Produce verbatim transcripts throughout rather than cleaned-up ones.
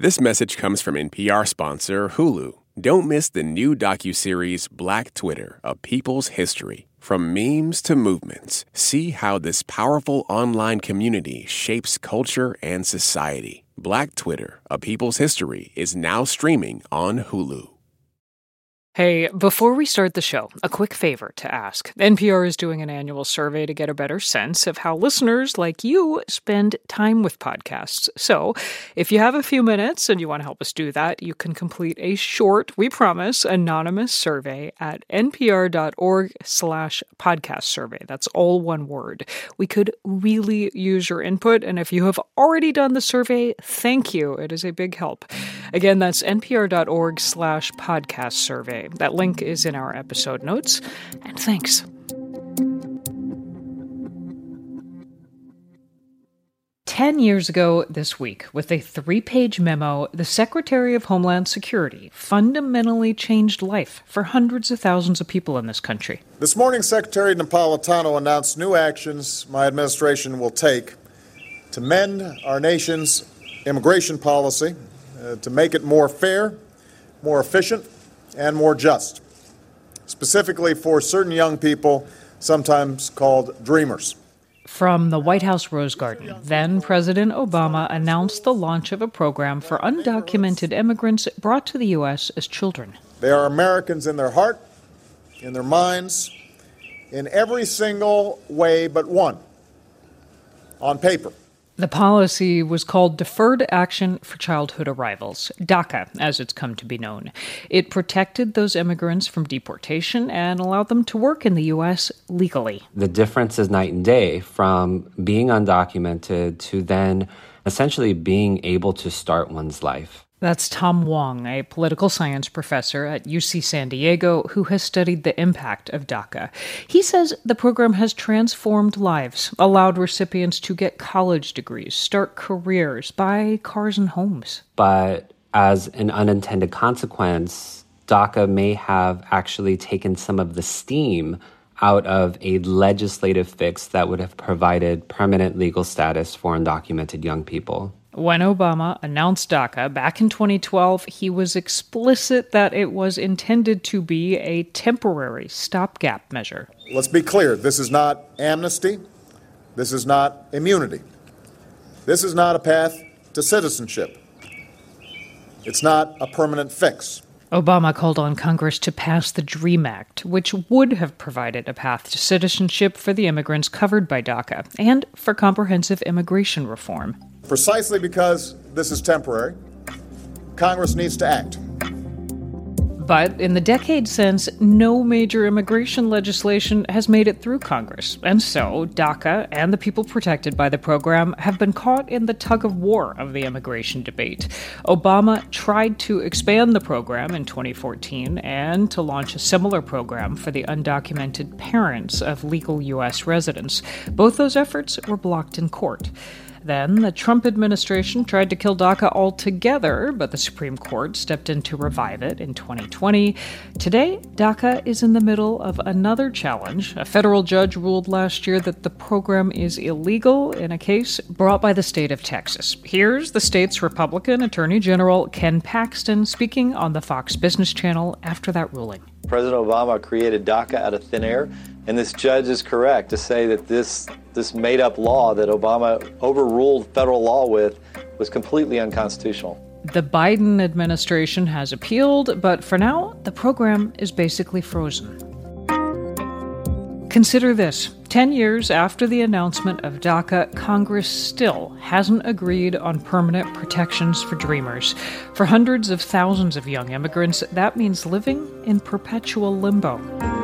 This message comes from N P R sponsor Hulu. Don't miss the new docuseries Black Twitter, A People's History. From memes to movements, see how this powerful online community shapes culture and society. Black Twitter, A People's History is now streaming on Hulu. Hey, before we start the show, a quick favor to ask. N P R is doing an annual survey to get a better sense of how listeners like you spend time with podcasts. So, if you have a few minutes and you want to help us do that, you can complete a short, we promise, anonymous survey at npr.org slash podcast survey. That's all one word. We could really use your input, and if you have already done the survey, thank you. It is a big help. Again, that's npr.org slash podcast survey. That link is in our episode notes, and thanks. Ten years ago this week, with a three-page memo, the Secretary of Homeland Security fundamentally changed life for hundreds of thousands of people in this country. This morning, Secretary Napolitano announced new actions my administration will take to mend our nation's immigration policy, uh, to make it more fair, more efficient, and more just, specifically for certain young people, sometimes called dreamers. From the White House Rose Garden, then President Obama announced the launch of a program for undocumented immigrants brought to the U S as children. They are Americans in their heart, in their minds, in every single way but one, on paper. The policy was called Deferred Action for Childhood Arrivals, DACA, as it's come to be known. It protected those immigrants from deportation and allowed them to work in the U S legally. The difference is night and day from being undocumented to then essentially being able to start one's life. That's Tom Wong, a political science professor at U C San Diego who has studied the impact of DACA. He says the program has transformed lives, allowed recipients to get college degrees, start careers, buy cars and homes. But as an unintended consequence, DACA may have actually taken some of the steam out of a legislative fix that would have provided permanent legal status for undocumented young people. When Obama announced DACA back in twenty twelve, he was explicit that it was intended to be a temporary stopgap measure. Let's be clear. This is not amnesty. This is not immunity. This is not a path to citizenship. It's not a permanent fix. Obama called on Congress to pass the DREAM Act, which would have provided a path to citizenship for the immigrants covered by DACA and for comprehensive immigration reform. Precisely because this is temporary, Congress needs to act. But in the decade since, no major immigration legislation has made it through Congress. And so, DACA and the people protected by the program have been caught in the tug-of-war of the immigration debate. Obama tried to expand the program in twenty fourteen and to launch a similar program for the undocumented parents of legal U S residents. Both those efforts were blocked in court. Then, the Trump administration tried to kill DACA altogether, but the Supreme Court stepped in to revive it in twenty twenty. Today, DACA is in the middle of another challenge. A federal judge ruled last year that the program is illegal in a case brought by the state of Texas. Here's the state's Republican Attorney General Ken Paxton speaking on the Fox Business Channel after that ruling. President Obama created DACA out of thin air, and this judge is correct to say that this this made-up law that Obama overruled federal law with was completely unconstitutional. The Biden administration has appealed, but for now, the program is basically frozen. Consider this. Ten years after the announcement of DACA, Congress still hasn't agreed on permanent protections for dreamers. For hundreds of thousands of young immigrants, that means living in perpetual limbo.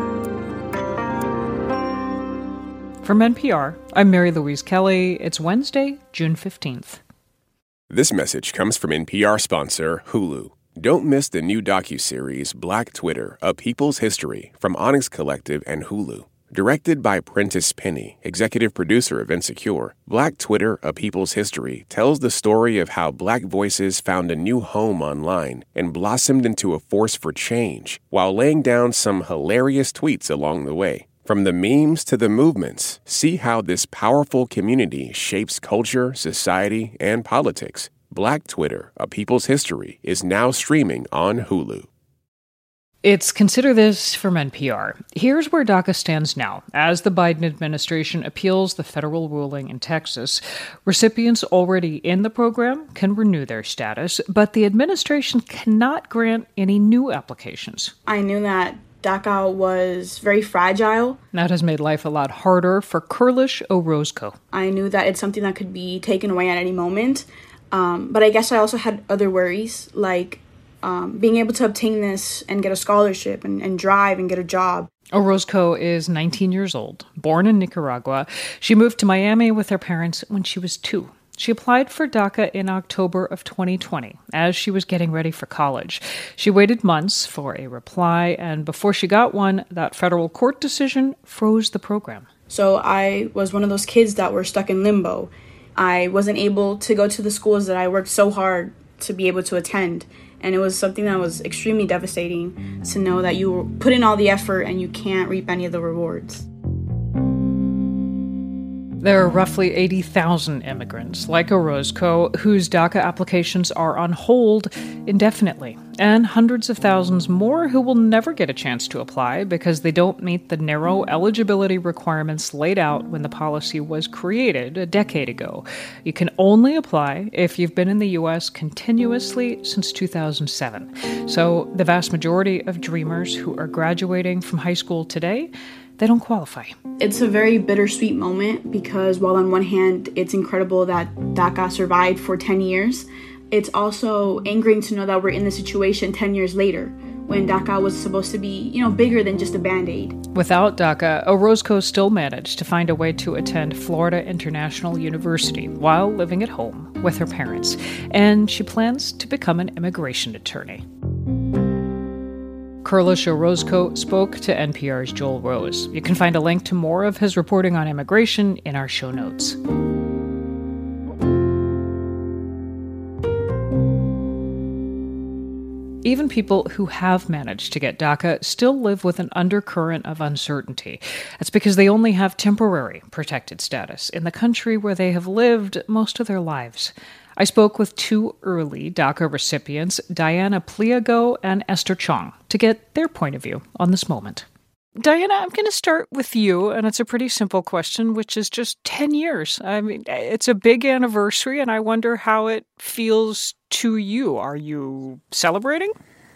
From N P R, I'm Mary Louise Kelly. It's Wednesday, June fifteenth. This message comes from N P R sponsor Hulu. Don't miss the new docuseries Black Twitter, A People's History from Onyx Collective and Hulu. Directed by Prentice Penny, executive producer of Insecure, Black Twitter, A People's History tells the story of how Black voices found a new home online and blossomed into a force for change while laying down some hilarious tweets along the way. From the memes to the movements, see how this powerful community shapes culture, society, and politics. Black Twitter, A People's History, is now streaming on Hulu. It's Consider This from N P R. Here's where DACA stands now. As the Biden administration appeals the federal ruling in Texas, recipients already in the program can renew their status, but the administration cannot grant any new applications. I knew that DACA was very fragile. That has made life a lot harder for Kurlish Orozco. I knew that it's something that could be taken away at any moment. Um, but I guess I also had other worries, like um, being able to obtain this and get a scholarship and, and drive and get a job. Orozco is nineteen years old, born in Nicaragua. She moved to Miami with her parents when she was two. She applied for DACA in October of twenty twenty as she was getting ready for college. She waited months for a reply, and before she got one, that federal court decision froze the program. So I was one of those kids that were stuck in limbo. I wasn't able to go to the schools that I worked so hard to be able to attend. And it was something that was extremely devastating to know that you put in all the effort and you can't reap any of the rewards. There are roughly eighty thousand immigrants like Orozco whose DACA applications are on hold indefinitely, and hundreds of thousands more who will never get a chance to apply because they don't meet the narrow eligibility requirements laid out when the policy was created a decade ago. You can only apply if you've been in the U S continuously since two thousand seven. So the vast majority of Dreamers who are graduating from high school today, they don't qualify. It's a very bittersweet moment because while on one hand, it's incredible that DACA survived for ten years, it's also angering to know that we're in the situation ten years later when DACA was supposed to be, you know, bigger than just a Band-Aid. Without DACA, Orozco still managed to find a way to attend Florida International University while living at home with her parents, and she plans to become an immigration attorney. Kurlish Orozco spoke to N P R's Joel Rose. You can find a link to more of his reporting on immigration in our show notes. Even people who have managed to get DACA still live with an undercurrent of uncertainty. That's because they only have temporary protected status in the country where they have lived most of their lives. I spoke with two early DACA recipients, Diana Pliego and Esther Chong, to get their point of view on this moment. Diana, I'm going to start with you, and it's a pretty simple question, which is just ten years. I mean, it's a big anniversary, and I wonder how it feels to you. Are you celebrating?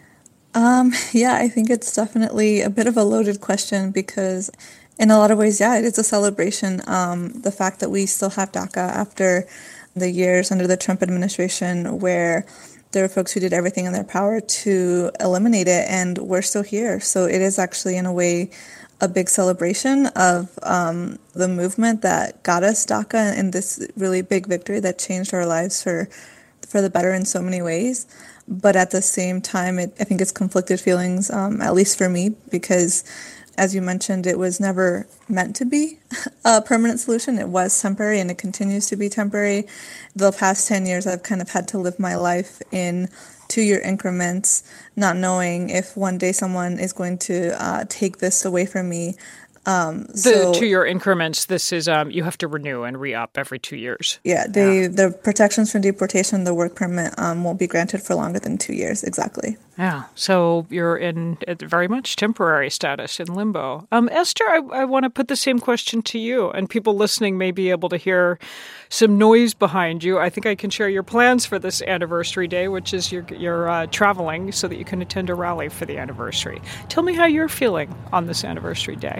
Um, yeah, I think it's definitely a bit of a loaded question because in a lot of ways, yeah, it is a celebration. Um, the fact that we still have DACA after the years under the Trump administration where there were folks who did everything in their power to eliminate it, and we're still here. So it is actually, in a way, a big celebration of um, the movement that got us DACA and this really big victory that changed our lives for for the better in so many ways. But at the same time, it, I think it's conflicted feelings, um, at least for me, because as you mentioned, it was never meant to be a permanent solution. It was temporary, and it continues to be temporary. The past ten years, I've kind of had to live my life in two-year increments, not knowing if one day someone is going to uh, take this away from me. Um, the so, two-year increments, this is, um, you have to renew and re-up every two years. Yeah, they, yeah. The protections from deportation, the work permit, um, won't be granted for longer than two years, exactly. Yeah, so you're in very much temporary status in limbo. Um, Esther, I, I want to put the same question to you, and people listening may be able to hear some noise behind you. I think I can share your plans for this anniversary day, which is you're, you're uh, traveling so that you can attend a rally for the anniversary. Tell me how you're feeling on this anniversary day.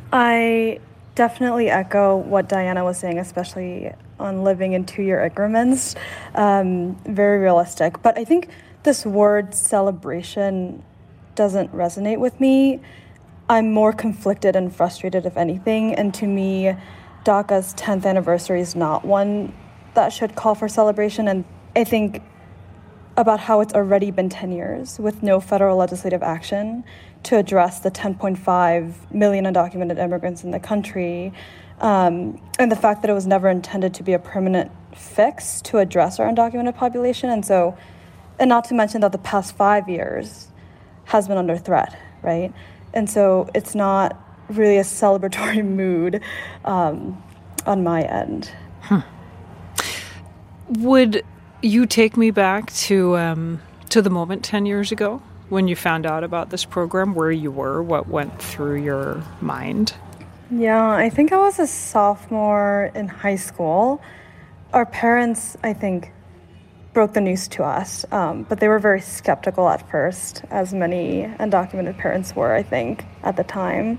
I definitely echo what Diana was saying, especially on living in two-year increments. Um, very realistic. But I think this word celebration doesn't resonate with me. I'm more conflicted and frustrated, if anything. And to me, DACA's tenth anniversary is not one that should call for celebration. And I think about how it's already been ten years with no federal legislative action to address the ten point five million undocumented immigrants in the country, um, and the fact that it was never intended to be a permanent fix to address our undocumented population. And so, and not to mention that the past five years has been under threat, right? And so it's not really a celebratory mood um, on my end. Hmm. Would you take me back to um, to the moment ten years ago when you found out about this program, where you were, what went through your mind? Yeah, I think I was a sophomore in high school. Our parents, I think, broke the news to us, um, but they were very skeptical at first, as many undocumented parents were, I think, at the time.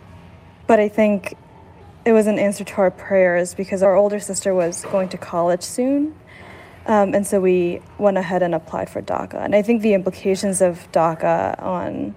But I think it was an answer to our prayers because our older sister was going to college soon. Um, and so we went ahead and applied for DACA. And I think the implications of DACA on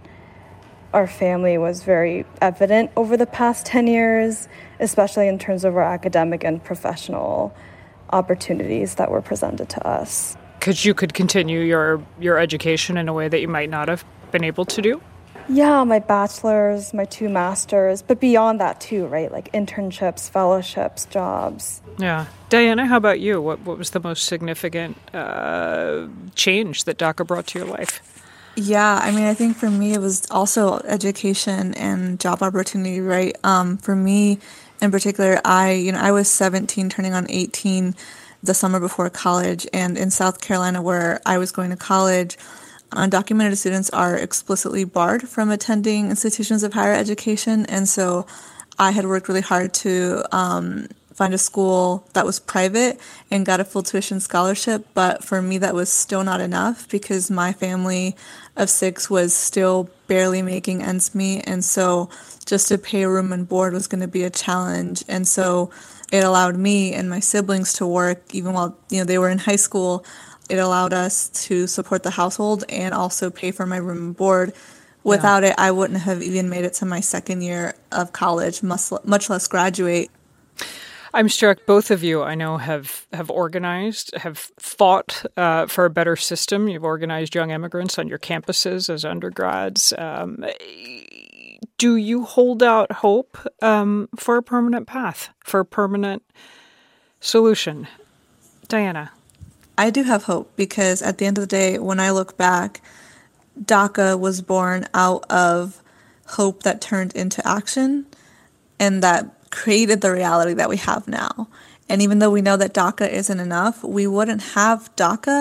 our family was very evident over the past ten years, especially in terms of our academic and professional opportunities that were presented to us. Because you could continue your, your education in a way that you might not have been able to do? Yeah, my bachelor's, my two masters, but beyond that too, right? Like internships, fellowships, jobs. Yeah. Diana, how about you? What what was the most significant uh, change that DACA brought to your life? Yeah, I mean, I think for me it was also education and job opportunity, right? Um, for me in particular, I, you know, I was seventeen turning on eighteen the summer before college, and in South Carolina where I was going to college, undocumented students are explicitly barred from attending institutions of higher education. And so I had worked really hard to um, find a school that was private and got a full tuition scholarship. But for me, that was still not enough because my family of six was still barely making ends meet. And so just to pay room and board was going to be a challenge. And so it allowed me and my siblings to work even while, you know, they were in high school. It allowed us to support the household and also pay for my room and board. Without yeah. it, I wouldn't have even made it to my second year of college, much, much less graduate. I'm struck both of you, I know, have, have organized, have fought uh, for a better system. You've organized young immigrants on your campuses as undergrads. Um, do you hold out hope um, for a permanent path, for a permanent solution? Diana? I do have hope because at the end of the day, when I look back, DACA was born out of hope that turned into action and that created the reality that we have now. And even though we know that DACA isn't enough, we wouldn't have DACA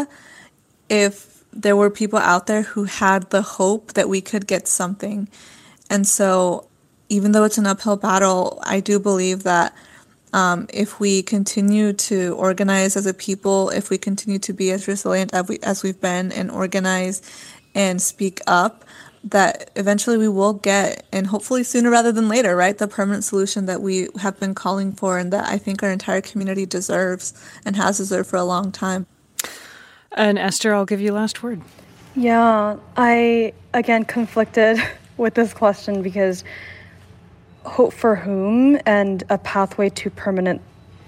if there were people out there who had the hope that we could get something. And so even though it's an uphill battle, I do believe that Um, if we continue to organize as a people, if we continue to be as resilient as, we, as we've been and organize and speak up, that eventually we will get, and hopefully sooner rather than later, right, the permanent solution that we have been calling for and that I think our entire community deserves and has deserved for a long time. And Esther, I'll give you last word. Yeah, I, again, conflicted with this question because hope for whom and a pathway to permanent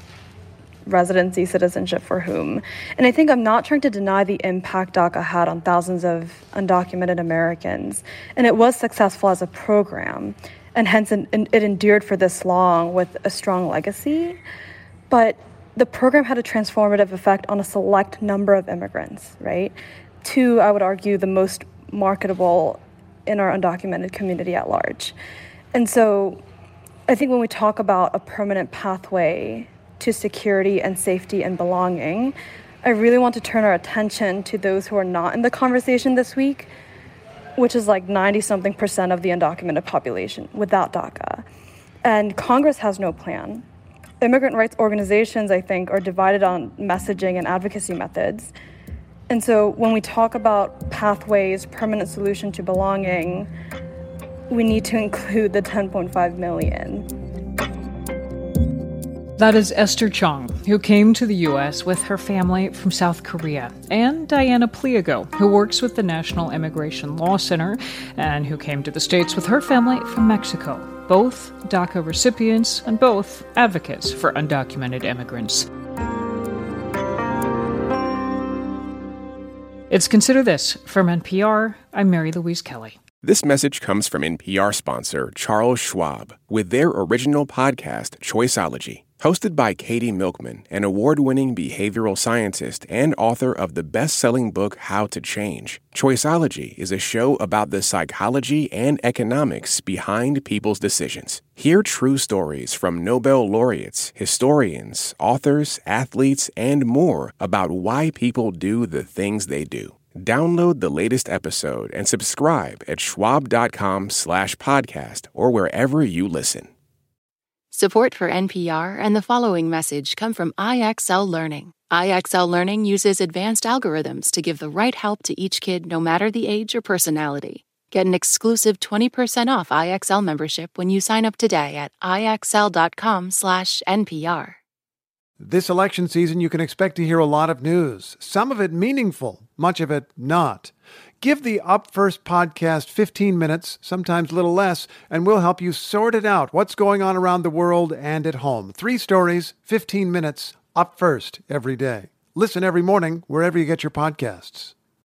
residency citizenship for whom. And I think I'm not trying to deny the impact DACA had on thousands of undocumented Americans. And it was successful as a program, and hence it, it endured for this long with a strong legacy. But the program had a transformative effect on a select number of immigrants, right? Two, I would argue, the most marketable in our undocumented community at large. And so I think when we talk about a permanent pathway to security and safety and belonging, I really want to turn our attention to those who are not in the conversation this week, which is like ninety-something percent of the undocumented population without DACA. And Congress has no plan. Immigrant rights organizations, I think, are divided on messaging and advocacy methods. And so when we talk about pathways, permanent solution to belonging, we need to include the ten point five million. That is Esther Chong, who came to the U S with her family from South Korea, and Diana Pliego, who works with the National Immigration Law Center and who came to the States with her family from Mexico. Both DACA recipients and both advocates for undocumented immigrants. It's Consider This from N P R. I'm Mary Louise Kelly. This message comes from N P R sponsor Charles Schwab with their original podcast, Choiceology. Hosted by Katie Milkman, an award-winning behavioral scientist and author of the best-selling book How to Change, Choiceology is a show about the psychology and economics behind people's decisions. Hear true stories from Nobel laureates, historians, authors, athletes, and more about why people do the things they do. Download the latest episode and subscribe at schwab.com slash podcast or wherever you listen. Support for N P R and the following message come from I X L Learning. I X L Learning uses advanced algorithms to give the right help to each kid no matter the age or personality. Get an exclusive twenty percent off I X L membership when you sign up today at ixl.com slash NPR. This election season, you can expect to hear a lot of news, some of it meaningful, much of it not. Give the Up First podcast fifteen minutes, sometimes a little less, and we'll help you sort it out, what's going on around the world and at home. Three stories, fifteen minutes, Up First every day. Listen every morning wherever you get your podcasts.